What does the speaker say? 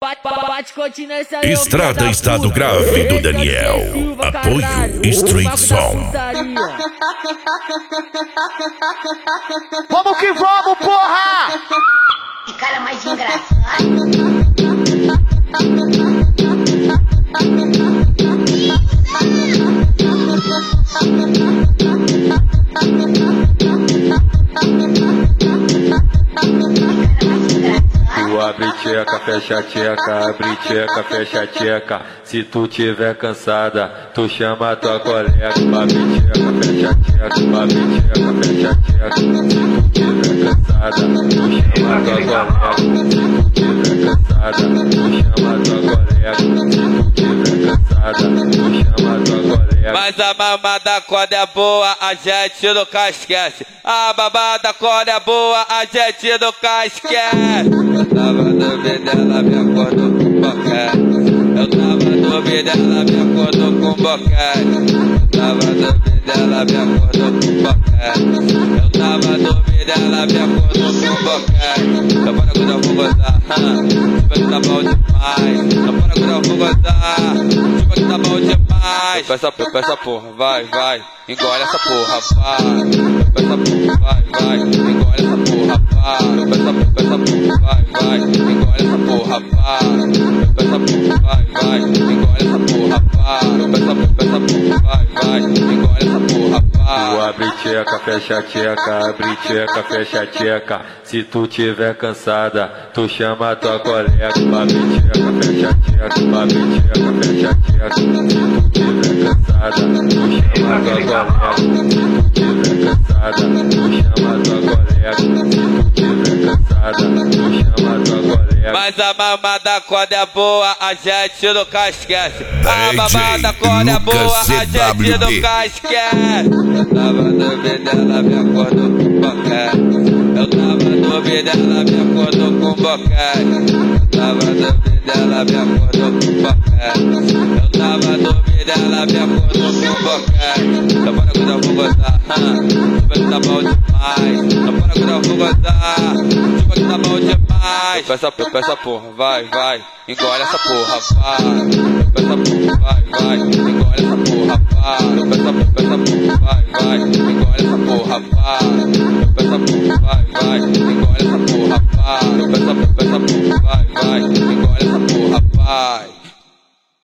Bate continência. Estrada Estado Grave do Daniel. Apoio Street Som. Vamos que vamos, porra! Que cara mais engraçado. Tu abre tcheca, fecha tcheca, abre tcheca, fecha tcheca. Se tu tiver cansada, tu chama tua colega. Abre tcheca, fecha tcheca, abre tcheca, fecha tcheca. Se tu tiver cansada, tu chama tua colega. Se tu tiver cansada, tu chama tua colega. Se tu tiver cansada, tu chama tua colega. Mas a mamada quando é boa, a gente nunca esquece. A mamada quando é boa, a gente nunca esquece. Eu tava dormindo, ela me acordou com boquete. Eu tava dormindo, ela me acordou com boquete. Eu tava dormindo, ela me acordou com boquete. Eu tava dormindo, ela me acordou com boquete. Então para quando eu vou gozar, tipo que tá bom demais. Então para quando eu vou gozar, tipo que tá bom demais. Peça essa porra, vai, engole essa porra, vai. Peça porra, vai, engole essa porra, vai. Peça porra, vai, engole essa porra, vai. Peça porra, vai, engole essa porra, vai. Peça porra, vai, engole essa porra, vai. Tu abre tcheca, fecha tcheca, abre tcheca, fecha tcheca. Se tu tiver cansada, tu chama tua colega. Abre tcheca, fecha tcheca, abre tcheca, fecha tcheca. Se tu tiver cansada, tu chama tua colega. Se tu tiver cansada, tu chama tua colega. Se tu tiver cansada, tu chama tua colega. Mas a mamada quando é boa, a gente nunca esquece. A mamada quando é boa, a gente nunca esquece. Eu tava dormindo, ela me acordou com boquete. Eu tava dormindo, ela me acordou com boquete. Eu tava dormindo, ela me acordou com boquete. Eu tava dormindo, ela me acordou com boquete. Então para quando eu vou gozar, tipo que tá bom demais. Então para quando eu vou gozar, tipo que tá bom demais. Peça porra, vai, engole essa porra, vai. Peça porra, vai, engole essa porra, vai.